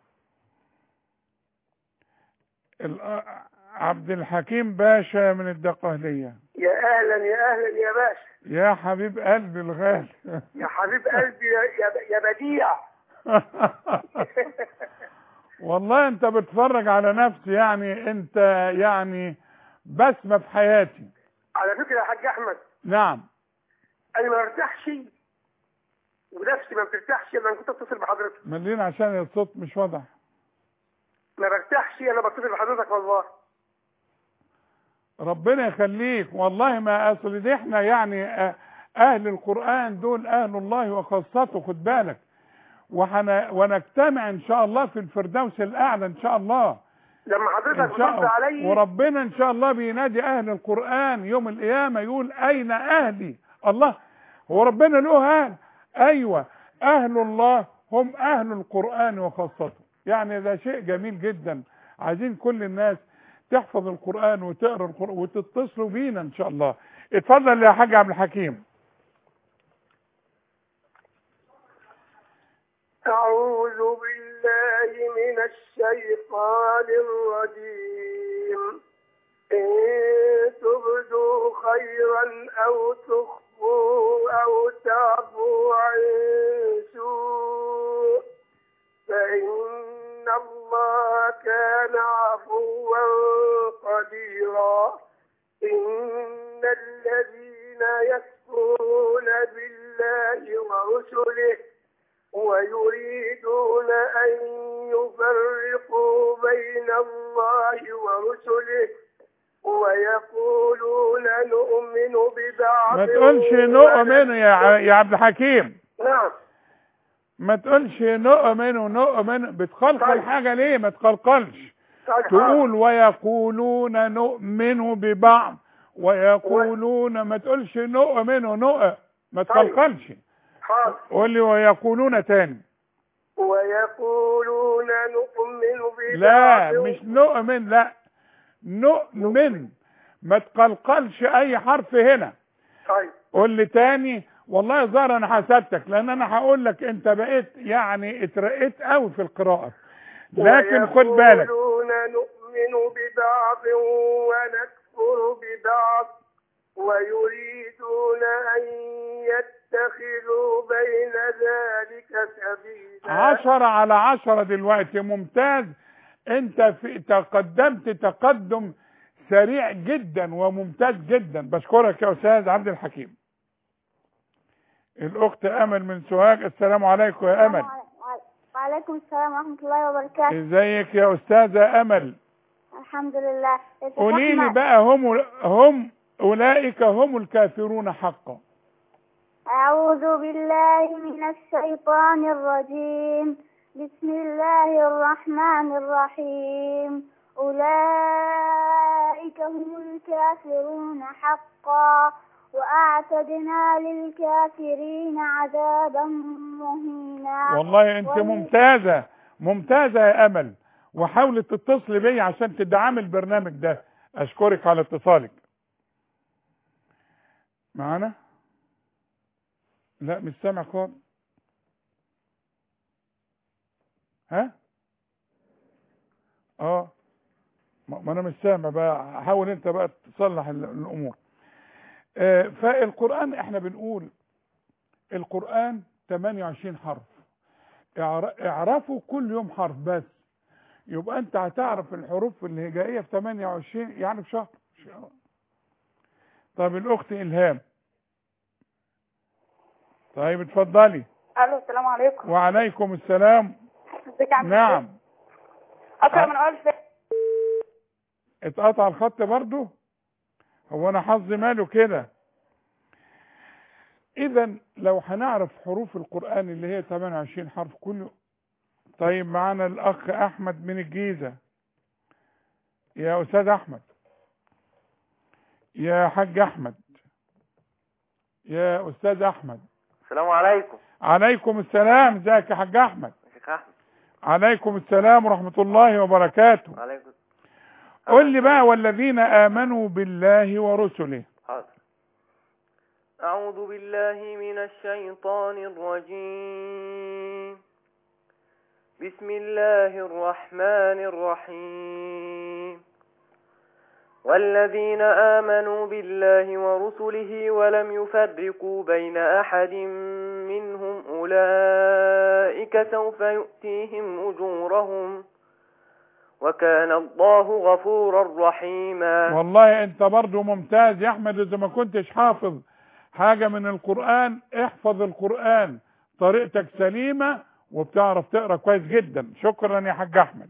عبد الحكيم باشا من الدقهلية. يا اهلا يا اهلا يا باشا. يا حبيب قلبي الغالي. يا حبيب قلبي يا يا بديع. والله انت بتفرج على نفسي، يعني انت يعني بسمة في حياتي. على فكرة يا حاج احمد. نعم. انا ما برتاحش ونفسي ما بترتاحش لما كنت اتصل بحضرتك. ملينا عشان الصوت مش واضح. ما برتاحش انا بتصل بحضرتك والله. ربنا يخليك والله. ما اصل دي احنا يعني اهل القرآن دول اهل الله وخاصته، خد بالك. وحنا ونجتمع ان شاء الله في الفردوس الاعلى ان شاء الله لما حضرتك بترد علي. وربنا ان شاء الله بينادي اهل القرآن يوم القيامة يقول اين اهلي. الله، هو ربنا له اهل؟ ايوه، اهل الله هم اهل القرآن وخاصته. يعني ده شيء جميل جدا. عايزين كل الناس تحفظ القرآن وتقرأ القرآن وتتصلوا بينا ان شاء الله. اتفضل يا حاج عبد الحكيم. أعوذ بالله من الشيطان الرجيم. إن تبدوا خيرا أو تخفوه أو تعفو عن سوء فإن الله كان عفوا قديرا إن الذين يكفرون بالله ورسله ويريدون أن يفرقوا بين الله ورسله ويقولون نؤمن ببعض. ما تقولش نؤمن يا يا عبد الحكيم. نعم. ما تقولش نؤمن ونؤمن، بتقلقل حاجة ليه؟ ما تقلقلش. تقول ويقولون نؤمن ببعض ويقولون، ما تقولش نؤمن ونؤمن، ما تقلقلش. قول لي ويقولون تاني. ويقولون نؤمن ببعض. لا مش نؤمن، لا نؤمن، ما تقلقلش اي حرف هنا. طيب قول لي تاني. والله ظهر انا حسدتك، لان انا هقول لك انت بقيت يعني اترقيت قوي في القراءة، لكن خد بالك. ويقولون نؤمن ببعض ونكفر ببعض ويريدون ان يتخذوا بين ذلك سبيلا. عشرة على عشرة دلوقتي، ممتاز. انت في تقدمت تقدم سريع جدا وممتاز جدا، بشكرك يا استاذ عبد الحكيم. الاخت امل من سوهاج، السلام عليكم يا امل. وعليكم السلام ورحمه الله وبركاته. ازيك يا استاذه امل؟ الحمد لله. قولي لي بقى، هم هم اولئك هم الكافرون حقا. اعوذ بالله من الشيطان الرجيم، بسم الله الرحمن الرحيم. أولئك هم الكافرون حقا وأعتدنا للكافرين عذابا مهينا. والله انت ممتازة ممتازة يا امل، وحاولي تتصلي بي عشان تدعمي البرنامج ده. اشكرك على اتصالك معانا. لا مش سامع خالص. ها اه ما انا مش سامع بقى. حاول انت بقى تصلح الامور. آه فالقرآن احنا بنقول القرآن ثمانية وعشرين حرف، اعرفوا كل يوم حرف بس، يبقى انت هتعرف الحروف الهجائية في ثمانية وعشرين يعني في شهر. طيب الاخت الهام. طيب اتفضلي. الو السلام عليكم. وعليكم السلام. ازيك يا عم؟ نعم. اقرا من اول فين؟ اتقطع الخط برضو. هو انا حظي ماله كده. اذا لو هنعرف حروف القرآن اللي هي ثمانية وعشرين حرف كله. طيب معانا الاخ احمد من الجيزة. يا استاذ احمد، يا حاج احمد، يا استاذ احمد. السلام عليكم. عليكم السلام. ازيك يا حاج احمد؟ شيخ احمد. عليكم السلام ورحمة الله وبركاته. عليكم. قل لي بقى والذين آمنوا بالله ورسله. حاضر. أعوذ بالله من الشيطان الرجيم. بسم الله الرحمن الرحيم. والذين آمنوا بالله ورسله ولم يفرقوا بين أحد منهم أولئك سوف يؤتيهم أجورهم وكان الله غفورا رحيما. والله انت برضو ممتاز يا احمد. اذا ما كنتش حافظ حاجة من القرآن احفظ القرآن، طريقتك سليمة وبتعرف تقرأ كويس جدا. شكرا يا حاج احمد.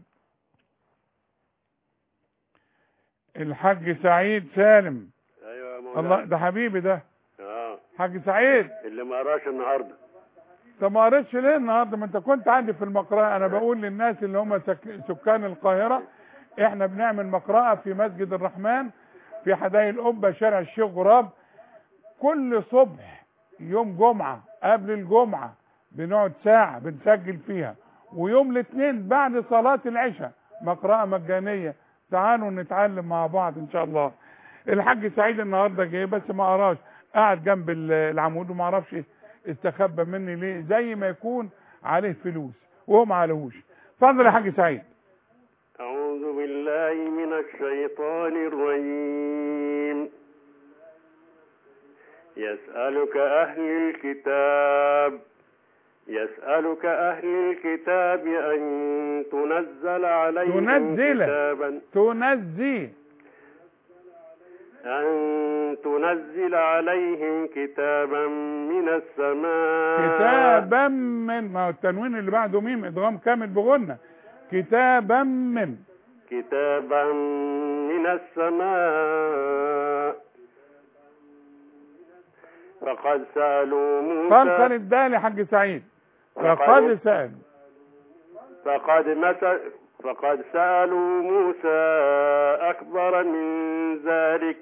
الحاج سعيد سالم. ايوه يا مولانا. الله ده حبيبي ده. اه حاج سعيد اللي ما قراش النهارده. انت ما قريتش ليه النهارده؟ ما انت كنت عندي في المقرأة. انا بقول للناس اللي هم سك... سكان القاهرة، احنا بنعمل مقرأة في مسجد الرحمن في حدائق القبة شارع الشيخ غراب كل صبح يوم جمعة قبل الجمعة، بنقعد ساعة بنسجل فيها، ويوم الاثنين بعد صلاة العشاء مقرأة مجانية. تعالوا نتعلم مع بعض ان شاء الله. الحاج سعيد النهارده جاي بس ما قراش، قاعد جنب العمود وما اعرفش استخبى مني ليه، زي ما يكون عليه فلوس وهو ما عليهوش. اتفضل يا حاج سعيد. أعوذ بالله من الشيطان الرجيم. يسألك أهل الكتاب يسألك أهل الكتاب أن تنزل عليهم تنزل كتابا تنزي أن تنزل عليهم كتابا من السماء كتابا من، ما هو التنوين اللي بعده ميم ادغام كامل بغنة. كتابا من كتابا من السماء فقد سألوا موسى قال الدال يا حاج سعيد. فقد سأل فقد مثل فقد سألوا موسى أكبر من ذلك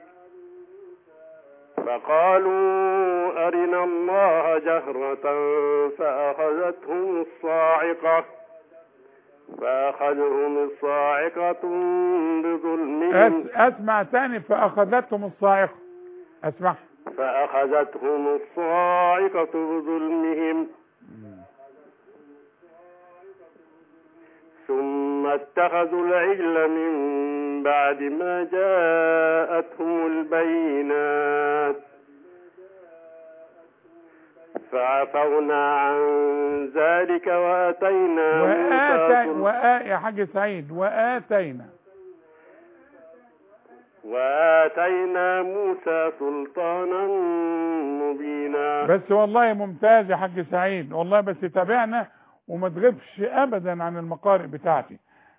فقالوا أرنا الله جهرة فأخذتهم الصاعقة فأخذهم الصاعقة بظلمهم. أسمع ثاني. فأخذتهم الصاعقة. أسمع. فأخذتهم الصاعقة بظلمهم ثم اتخذوا العجل من بعد ما جاءتهم البينات فعفونا عن ذلك وآتينا وآتي موسى وآ... يا حاج سعيد وآتينا وآتينا موسى سلطانا مبينا. بس والله ممتاز يا حاج سعيد والله. بس تابعنا وما تغيبش ابدا عن المقارئ بتاعتي.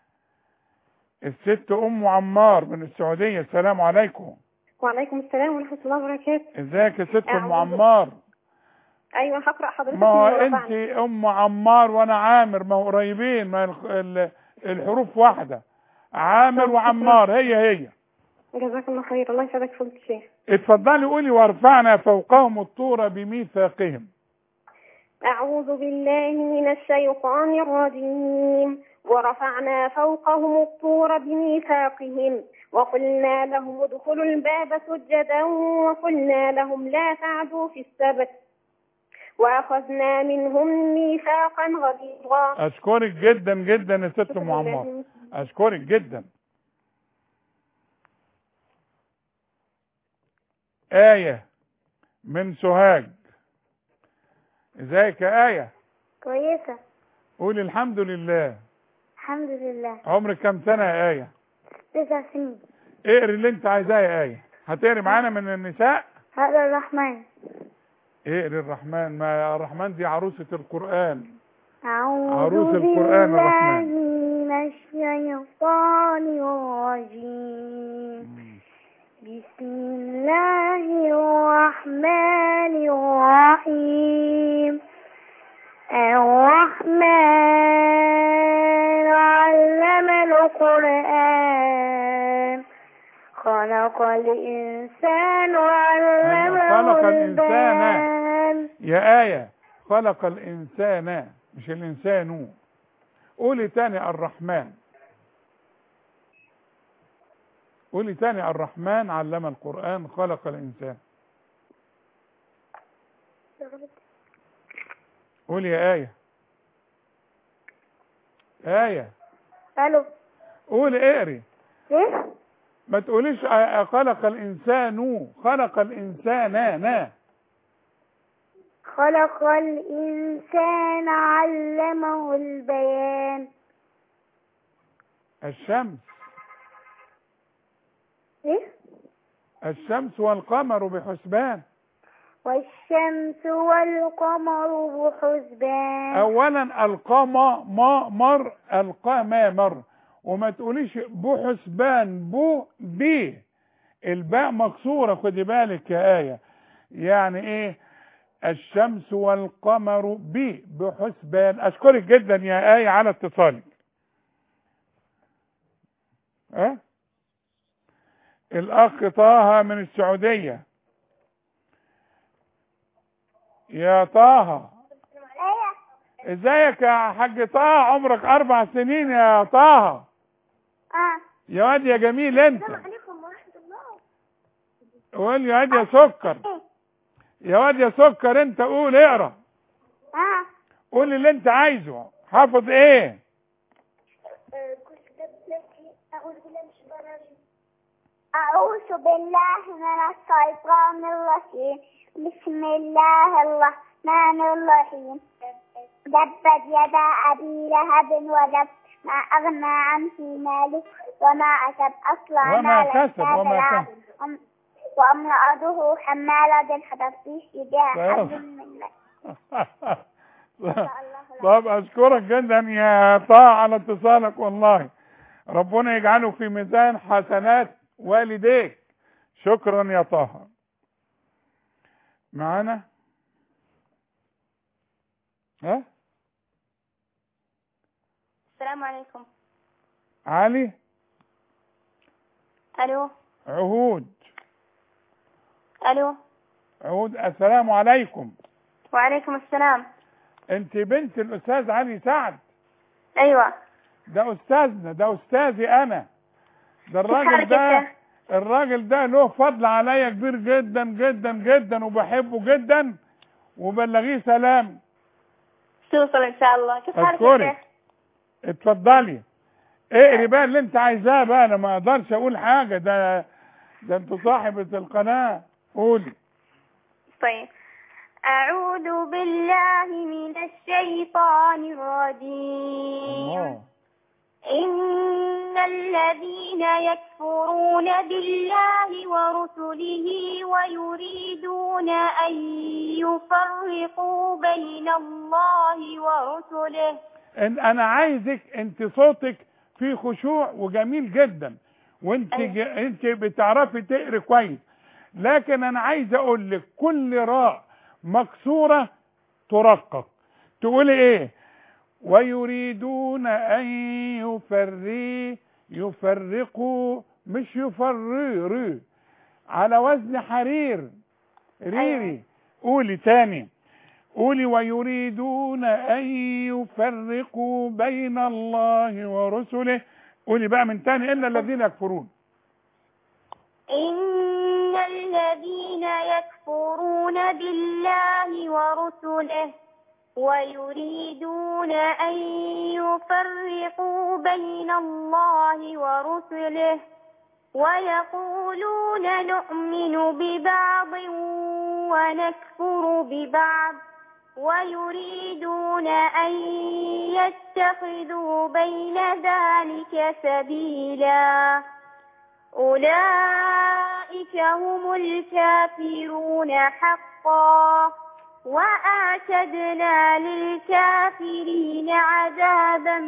الست ام عمار من السعودية. السلام عليكم. وعليكم السلام ورحمة الله وبركاته. ازيك يا ست ام عمار؟ ايوه هقرأ حضرتك. ما هو انت ام عمار وانا عامر، ما هو قريبين، ما الحروف واحدة. عامر وعمار هي هي. جزاك الله خير. الله يسعدك فضيلة الشيخ. اتفضلي قولي. وارفعنا فوقهم الطور بميثاقهم. أعوذ بالله من الشيطان الرجيم. ورفعنا فوقهم الطور بميثاقهم وقلنا لهم ادخلوا الباب سجدا وقلنا لهم لا تعدوا في السبت وأخذنا منهم ميثاقا غليظا. أشكرك جدا جدا يا ست أم عمار. أشكرك جدا. آية من سوهاج. ازيك يا آية؟ كويسة. قولي الحمد لله. الحمد لله. عمرك كم سنة يا آية؟ تسع سنين. اقري اللي انت عايزاه يا آية. هتقري معانا من النساء؟ هقرا الرحمن. اقري الرحمن. ما الرحمن دي عروسة القرآن. عروس القرآن الرحمن. من الشيطان الرجيم. بسم الله الرحمن الرحيم. الرحمن علم القرآن خلق الإنسان علمه البيان. يا آية خلق الإنسان مش الإنسان. قولي تاني الرحمن. قولي تاني الرحمن علم القرآن خلق الإنسان. قولي يا آية. آية. الو. قولي اقري. ايه؟ ما تقوليش خلق الإنسان. خلق الإنسان. نا خلق الإنسان علمه البيان. الشمس. ايه؟ الشمس والقمر بحسبان. والشمس والقمر بحسبان. اولا القمر ما مر القمر وما تقوليش بحسبان. بو بي الباء مكسوره. خدي بالك يا آية. يعني ايه الشمس والقمر بي بحسبان. اشكرك جدا يا آية على اتصالك. اه الاخ طه من السعودية. يا طه ازيك يا حاج طه؟ عمرك اربع سنين يا طه. اه يا واد يا جميل انت. السلام عليكم ورحمة الله. قول يا واد يا سكر. يا واد يا سكر انت قول اقرا. اه قول اللي انت عايزه. حافظ ايه؟ أعوذ بالله من الشيطان الرجيم. بسم الله الرحمن الرحيم. تبت يدا أبي لهب وتب ما أغنى عنه ماله وما كسب أصلا وما كسب وما كسب وامرأته حمالة الحطب في جداء من الله. طب أشكرك جدا يا طه على اتصالك، والله ربنا يجعله في ميزان حسنات والديك. شكرا يا طه. معانا ها السلام عليكم. علي. الو. عهود. الو. عهود. السلام عليكم. وعليكم السلام. انت بنت الاستاذ علي سعد؟ ايوه. ده استاذنا، ده استاذي انا. ده الراجل ده الراجل ده له فضل عليا كبير جدا جدا جدا، وبحبه جدا، وبلغيه سلام. توصل ان شاء الله. كيف حالك يا شيخ؟ اتفضلي اقري بقى اللي انت عايزاه بقى، انا ما اقدرش اقول حاجه، ده ده انت صاحبة القناه. قولي. طيب. أعوذ بالله من الشيطان الرجيم. الله. إن الذين يكفرون بالله ورسله ويريدون أن يفرقوا بين الله ورسله. إن أنا عايزك، أنت صوتك فيه خشوع وجميل جدا، وأنت أيوة. أنت بتعرفي تقري كويس، لكن أنا عايز أقول لك كل راء مكسورة ترقق. تقولي إيه؟ ويريدون أن يفري يفرقوا، مش يفرروا، على وزن حرير ريري. أيوة. قولي تاني، قولي ويريدون أن يفرقوا بين الله ورسله. قولي بقى من تاني. إن الذين يكفرون إن الذين يكفرون بالله ورسله ويريدون أن يفرقوا بين الله ورسله ويقولون نؤمن ببعض ونكفر ببعض ويريدون أن يتخذوا بين ذلك سبيلا. أولئك هم الكافرون حقا وأعتدنا للكافرين عذابا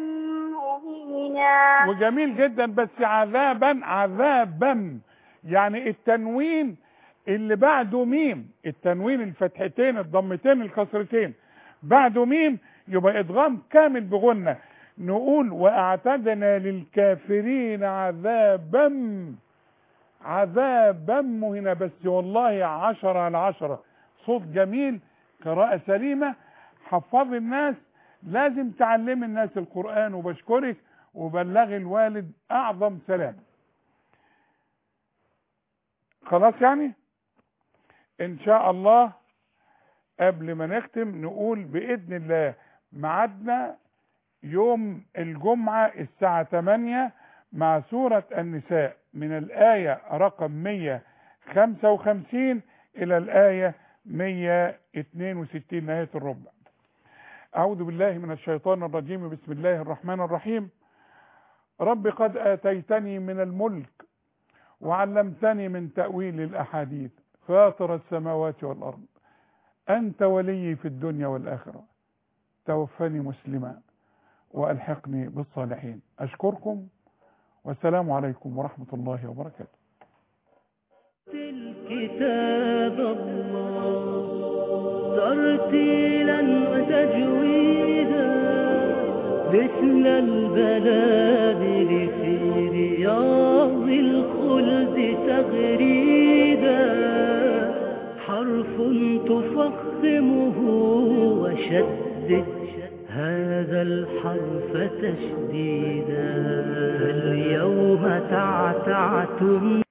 مهينا. وجميل جدا، بس عذابا عذابا يعني التنوين اللي بعده ميم، التنوين الفتحتين الضمتين الكسرتين بعده ميم يبقى ادغام كامل بغنة. نقول واعتدنا للكافرين عذابا عذابا مهينا. بس والله عشرة على عشرة، صوت جميل، قراءة سليمة، حفظي الناس، لازم تعلمي الناس القرآن، وبشكرك وبلغي الوالد اعظم سلام. خلاص يعني ان شاء الله. قبل ما نختم نقول بإذن الله ميعادنا يوم الجمعة الساعة ثمانية مع سورة النساء من الآية رقم مية وخمسة وخمسين إلى الآية مية واثنين وستين نهاية الربع. أعوذ بالله من الشيطان الرجيم. بسم الله الرحمن الرحيم. رب قد آتيتني من الملك وعلمتني من تأويل الأحاديث فاطر السماوات والأرض أنت ولي في الدنيا والآخرة توفني مسلما وألحقني بالصالحين. أشكركم والسلام عليكم ورحمة الله وبركاته. كتاب الله ترتيلا وتجويدا مثل البلادل في رياض الخلد تغريدا حرف تفخمه وشدد هذا الحرف تشديدا اليوم تعتعتم